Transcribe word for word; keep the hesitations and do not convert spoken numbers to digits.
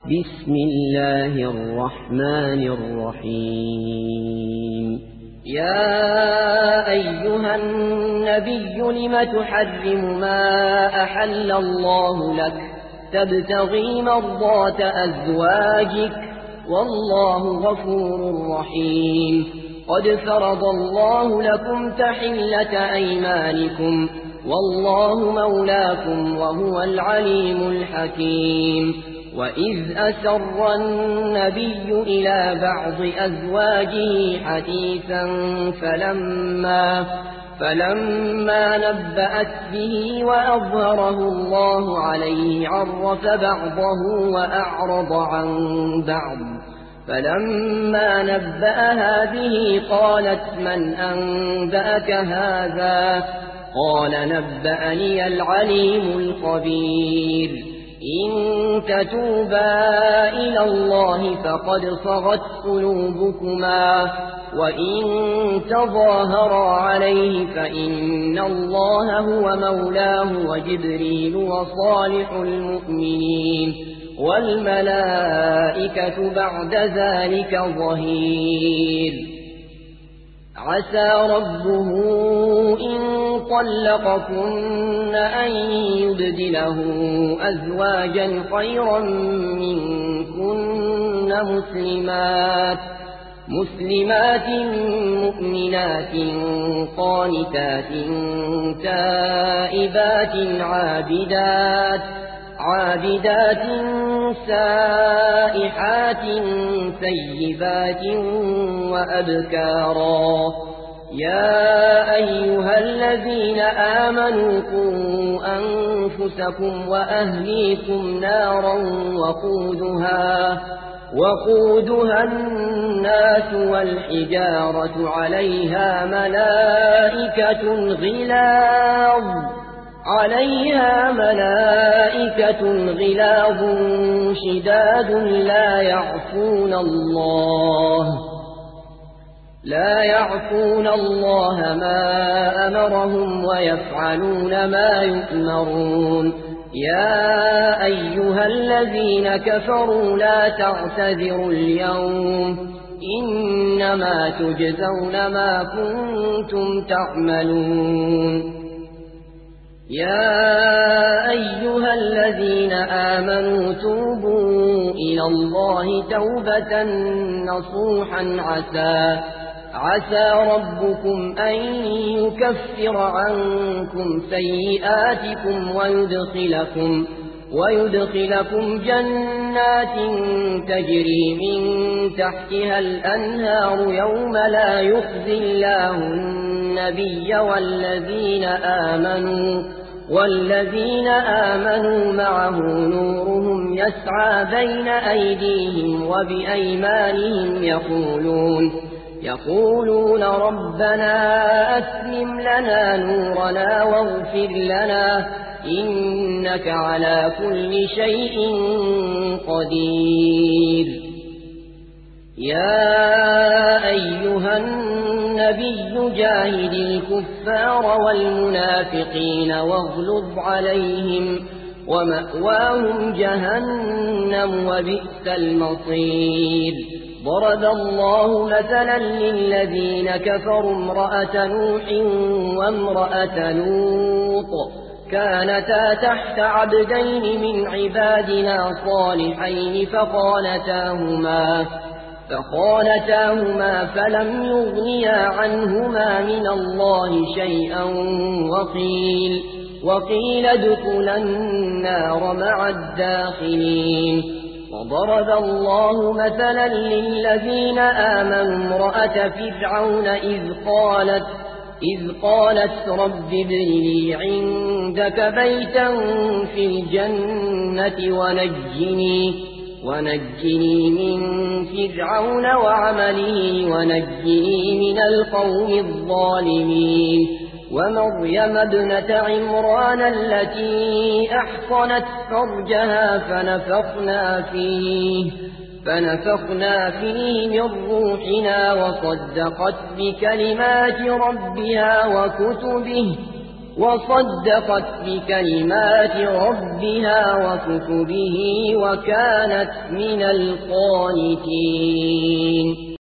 بسم الله الرحمن الرحيم يا أيها النبي لم تحرم ما أحل الله لك تبتغي مرضات أزواجك والله غفور رحيم قد فرض الله لكم تحلة أيمانكم والله مولاكم وهو العليم الحكيم وإذ أسر النبي إلى بعض أزواجه حديثا فلما فلما نبأت به وأظهره الله عليه عرف بعضه وأعرض عن بعض فلما نبأها به قالت من أنبأك هذا قال نبأني العليم الخبير إن تتوبا إلى الله فقد صغت قلوبكما وإن تظاهرا عليه فإن الله هو مولاه وجبريل وصالح المؤمنين والملائكة بعد ذلك ظهير عسى ربه إن طلقكن أن يبدله أزواجا خيرا منكن مسلمات مسلمات مؤمنات قانتات تائبات عابدات عابدات سائحات ثيبات وأبكارا يا أيها الذين آمنوا قوا أنفسكم وأهليكم نارا وقودها وقودها الناس والحجارة عليها ملائكة غلاظ عليها ملائكة غلاظ شداد لا يعصون الله لا يعصون الله ما أمرهم ويفعلون ما يؤمرون يا أيها الذين كفروا لا تعتذروا اليوم إنما تجزون ما كنتم تعملون يا أيها الذين آمنوا توبوا إلى الله توبة نصوحا عسى عسى ربكم أن يكفر عنكم سيئاتكم ويدخلكم ويدخلكم جنات تجري من تحتها الأنهار يوم لا يخزي الله النبي والذين آمنوا والذين آمنوا معه نورهم يسعى بين أيديهم وبأيمانهم يقولون يقولون ربنا أتمم لنا نورنا واغفر لنا إنك على كل شيء قدير يا أيها النبي جاهد الكفار والمنافقين واغلظ عليهم ومأواهم جهنم وبئس المصير ضرب الله مثلا للذين كفروا امرأة نوح وامرأة لوط كانتا تحت عبدين من عبادنا صالحين فخانتاهما فخانتاهما فلم يغنيا عنهما من الله شيئا وقيل وقيل ادخلا النار مع الداخلين وضرب الله مثلا للذين آمنوا امرأة فرعون إذ قالت إذ قالت رب ابن لي عندك بيتا في الجنة ونجني ونجني من فرعون وعمله ونجني من القوم الظالمين ومريم ابنة عمران التي أحصنت فرجها فنفخنا فيه فنفخنا فيه من روحنا وصدقت بكلمات ربها وكتبه وصدقت بكلمات ربها وكتبه وكانت من القانتين.